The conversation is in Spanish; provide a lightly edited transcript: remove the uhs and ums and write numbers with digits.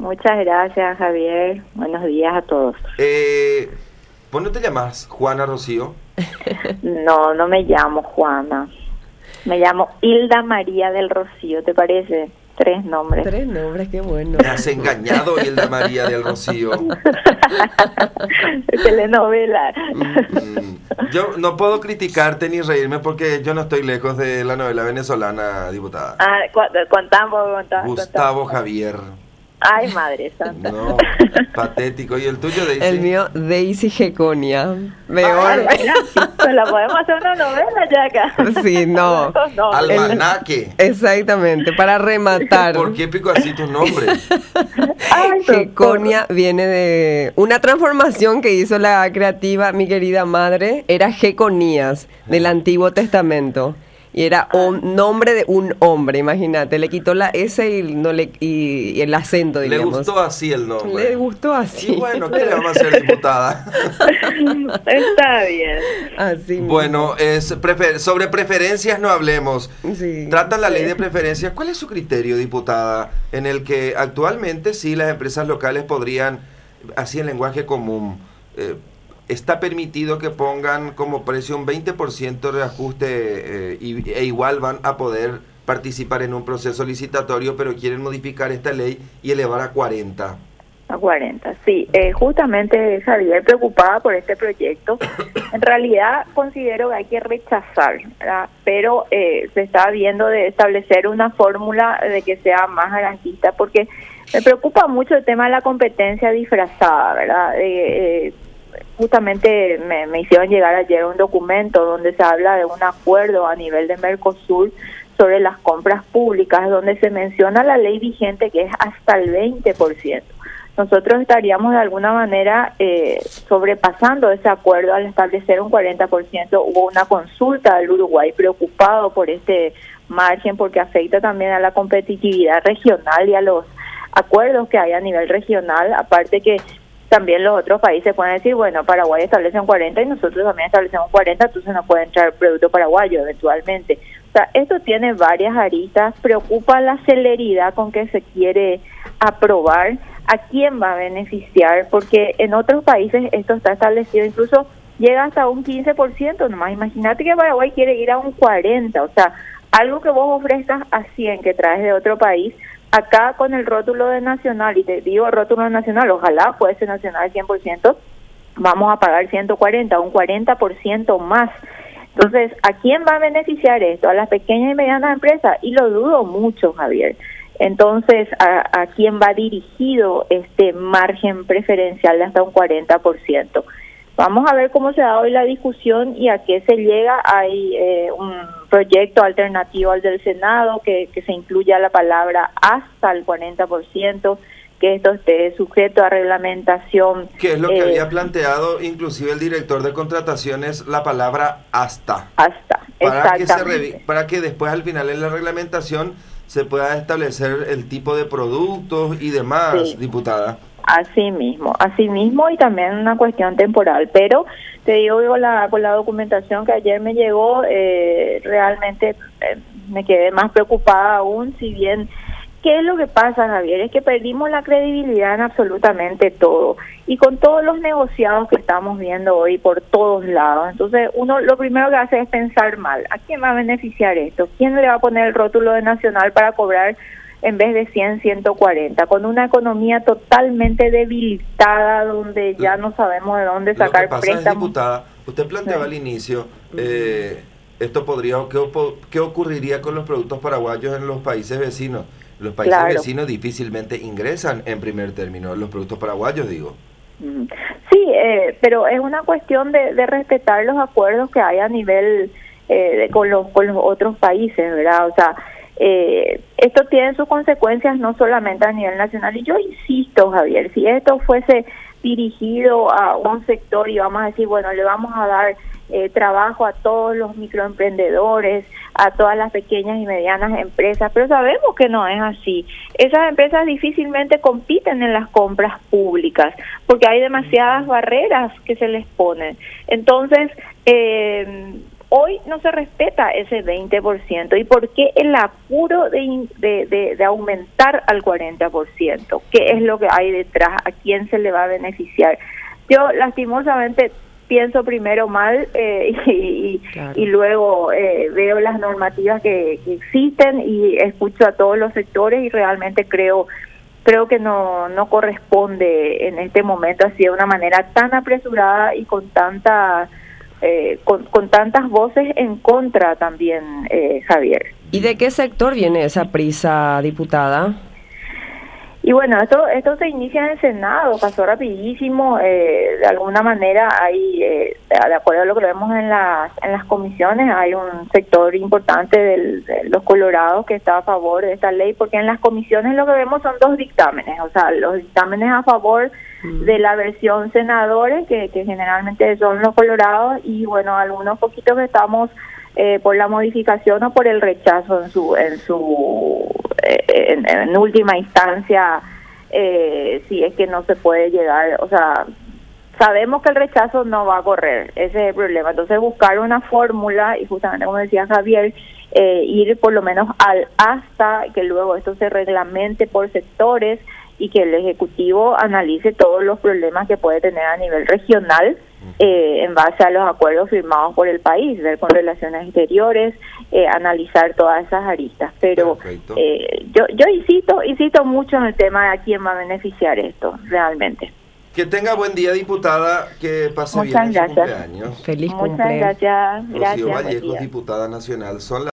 Muchas gracias, Javier. Buenos días a todos. ¿Vos no te llamas Juana Rocío? No, no me llamo Juana. Me llamo Hilda María del Rocío, ¿te parece? 3 nombres. 3 nombres, qué bueno. Me has engañado, Hilda María del Rocío. Telenovela. Yo no puedo criticarte ni reírme porque yo no estoy lejos de la novela venezolana, diputada. Ah, contamos. Gustavo Javier. Ay, madre santa. No, patético. ¿Y el tuyo, Daisy? El mío, Daisy Geconia. Ay, pues la podemos hacer una novela ya acá. Sí, no. Almanaque. Exactamente, para rematar. ¿Por qué pico así tu nombre? Geconia viene de una transformación que hizo la creativa, mi querida madre. Era Jeconías, del Antiguo Testamento. Y era un nombre de un hombre, imagínate. Le quitó la S y el acento, digamos. Le gustó así el nombre. Le gustó así. Y bueno, ¿qué le vamos a hacer, diputada? Está bien. Así mismo. Bueno, sobre preferencias no hablemos. Sí. Tratan la ley de preferencias. ¿Cuál es su criterio, diputada? En el que actualmente sí las empresas locales podrían, así en lenguaje común, está permitido que pongan como precio un 20% de ajuste e igual van a poder participar en un proceso licitatorio, pero quieren modificar esta ley y elevar a 40. A 40, sí. Justamente, Javier, preocupada por este proyecto. En realidad considero que hay que rechazar, ¿verdad? Pero se está viendo de establecer una fórmula de que sea más garantista, porque me preocupa mucho el tema de la competencia disfrazada, ¿verdad? Justamente me hicieron llegar ayer un documento donde se habla de un acuerdo a nivel de Mercosur sobre las compras públicas, donde se menciona la ley vigente que es hasta el 20%. Nosotros estaríamos de alguna manera sobrepasando ese acuerdo al establecer un 40%. Hubo una consulta del Uruguay preocupado por este margen porque afecta también a la competitividad regional y a los acuerdos que hay a nivel regional, aparte que también los otros países pueden decir, bueno, Paraguay establece un 40 y nosotros también establecemos 40, entonces no puede entrar producto paraguayo eventualmente. O sea, esto tiene varias aristas, preocupa la celeridad con que se quiere aprobar, a quién va a beneficiar, porque en otros países esto está establecido, incluso llega hasta un 15% nomás. Imagínate que Paraguay quiere ir a un 40%, o sea, algo que vos ofrezcas a 100 que traes de otro país, acá con el rótulo de nacional, y te digo rótulo de nacional, ojalá puede ser nacional 100%, vamos a pagar 140, un 40% más. Entonces, ¿a quién va a beneficiar esto? A las pequeñas y medianas empresas, y lo dudo mucho, Javier. Entonces, ¿a quién va dirigido este margen preferencial de hasta un 40%? Vamos a ver cómo se da hoy la discusión y a qué se llega. Hay un proyecto alternativo al del Senado que se incluya la palabra hasta el 40%, que esto esté sujeto a reglamentación. Que es lo que había planteado inclusive el director de contrataciones, la palabra hasta. Hasta, exactamente. Para que después al final en la reglamentación se pueda establecer el tipo de productos y demás, sí, diputada. Así mismo y también una cuestión temporal, pero te digo con la documentación que ayer me llegó, realmente me quedé más preocupada aún, si bien, ¿qué es lo que pasa, Javier? Es que perdimos la credibilidad en absolutamente todo, y con todos los negociados que estamos viendo hoy por todos lados, entonces uno lo primero que hace es pensar mal, ¿a quién va a beneficiar esto? ¿Quién le va a poner el rótulo de nacional para cobrar en vez de 100, 140, con una economía totalmente debilitada, donde ya no sabemos de dónde sacar préstamos? Lo que pasa es, diputada, usted planteaba al inicio, esto podría, ¿qué ocurriría con los productos paraguayos en los países vecinos? Los países vecinos difícilmente ingresan en primer término, los productos paraguayos, digo. Sí, pero es una cuestión de respetar los acuerdos que hay a nivel con los otros países, ¿verdad? O sea, esto tiene sus consecuencias no solamente a nivel nacional, y yo insisto, Javier, si esto fuese dirigido a un sector y vamos a decir, bueno, le vamos a dar trabajo a todos los microemprendedores, a todas las pequeñas y medianas empresas, pero sabemos que no es así. Esas empresas difícilmente compiten en las compras públicas porque hay demasiadas barreras que se les ponen. Entonces, hoy no se respeta ese 20%. ¿Y por qué el apuro de aumentar al 40%? ¿Qué es lo que hay detrás? ¿A quién se le va a beneficiar? Yo lastimosamente pienso primero mal y luego veo las normativas que existen y escucho a todos los sectores y realmente creo que no corresponde en este momento así de una manera tan apresurada y con tantas voces en contra también, Javier. ¿Y de qué sector viene esa prisa, diputada? Y bueno, esto se inicia en el Senado, pasó rapidísimo, de alguna manera hay, de acuerdo a lo que vemos en las comisiones, hay un sector importante de los colorados que está a favor de esta ley, porque en las comisiones lo que vemos son dos dictámenes, o sea, los dictámenes a favor de la versión senadores, que generalmente son los colorados, y bueno, algunos poquitos que estamos por la modificación o por el rechazo en última instancia, si es que no se puede llegar, o sea, sabemos que el rechazo no va a correr, ese es el problema. Entonces buscar una fórmula, y justamente como decía Javier, ir por lo menos hasta que luego esto se reglamente por sectores y que el Ejecutivo analice todos los problemas que puede tener a nivel regional, en base a los acuerdos firmados por el país, ver con relaciones exteriores, analizar todas esas aristas. Pero yo insisto mucho en el tema de a quién va a beneficiar esto, realmente. Que tenga buen día, diputada, que pase Muchas bien gracias. su cumpleaños. Feliz Muchas cumpleaños. gracias. Rocío Gracias. Vallejo, diputada nacional. Son